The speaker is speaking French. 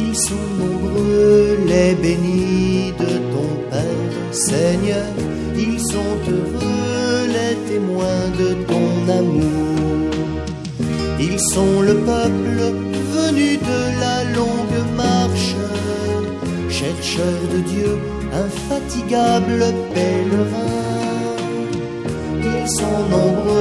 Ils sont nombreux, les bénis de ton Père, Seigneur. Ils sont heureux, les témoins de ton amour. Ils sont le peuple venu de la longue marche, chercheurs de Dieu, infatigables pèlerins. Ils sont nombreux,